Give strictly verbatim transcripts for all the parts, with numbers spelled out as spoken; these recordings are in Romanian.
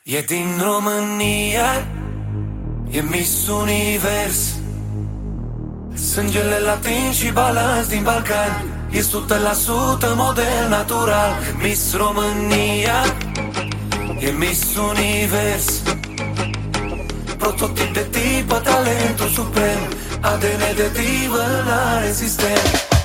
E din România, e Miss Univers. Sângele latin și balans din Balcan, e o sută la sută model natural. Miss România, e Miss Univers. Prototip de tipă, talentul suprem, A D N de divă, n-are sistem.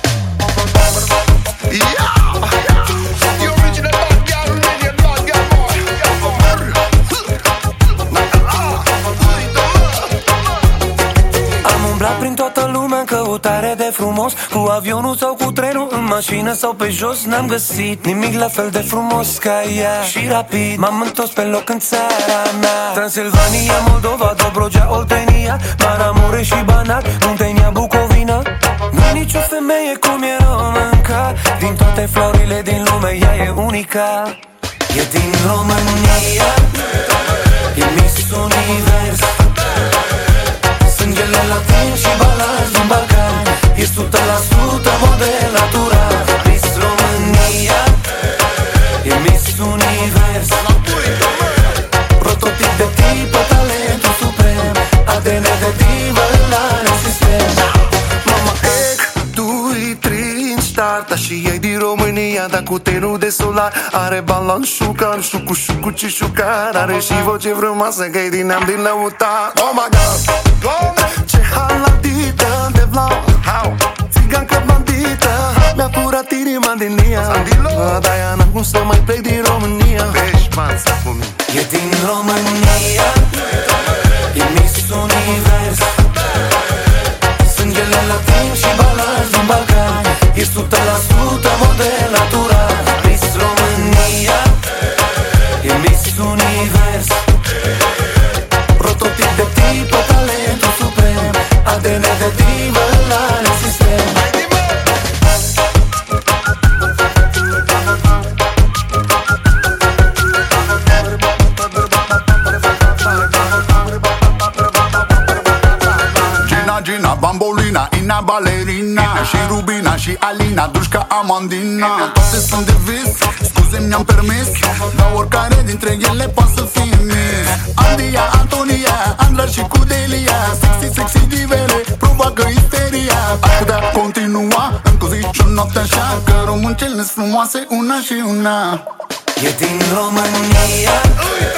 Am umblat prin toată lumea în căutare de frumos, cu avionul sau cu trenul, în mașină sau pe jos. N-am găsit nimic la fel de frumos ca ea. Și rapid m-am întors pe loc în țara mea. Transilvania, Moldova, Dobrogea, Oltenia, Maramureș și Banat, Muntenia, Bucovina. Nu-i nicio femeie cum e românca, din toate florile din lume ea e unica. E din România, e Miss Univers. Sângele latin și balans din Balcan, e o sută la sută model natural. Miss România, e Miss Univers. Prototip de tipă, talentul suprem, A D N de divă, n-are sistem. Mama ek, doi, trei, starta și ei din România, dar cu tenul de solar. Are balans șucar, șucu, șucu, ce șucar. Are și voce frumoasă, că-i din neam din Lăutar. Oh my God, ce haladită de vlau, țigancă bandită, mi-a furat inima din ea. De-aia n-am cum să mai plec din România. E din România, e Miss Univers. Sângele latin și balans din Balcan, e o sută la sută model natural. Miss România, e Miss Univers. Prototip de tipă, talentul suprem, A D N de divă, n-are sistem. Gina, Gina, Bambolina, Ina, Balerina și Rubina și Alina, Dușca, Amandina. Toate sunt de vis, scuze mi-am permis, dar oricare dintre ele poate să fie Miss. Andia, Antonia, Andra și Cudelia, sexy, sexy divele, provoacă isteria. Aș putea continua încă o zi și o noapte așa, că româncele-s frumoase una și una. E din România,